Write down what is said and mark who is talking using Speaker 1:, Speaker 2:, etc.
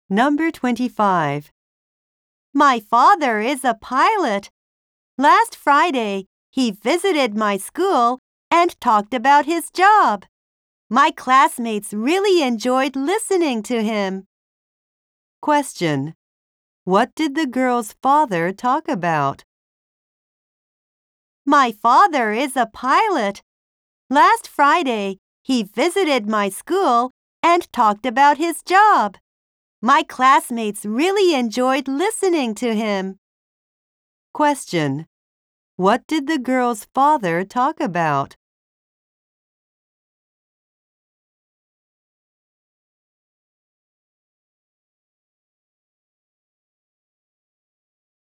Speaker 1: Number 25. My father is a pilot. Last Friday, he visited my school and talked about his job. My classmates really enjoyed listening to him. Question. What did the girl's father talk about? My father is a pilot. Last Friday, he visited my school and talked about his job. My classmates really enjoyed listening to him. Question. What did the girl's father talk about?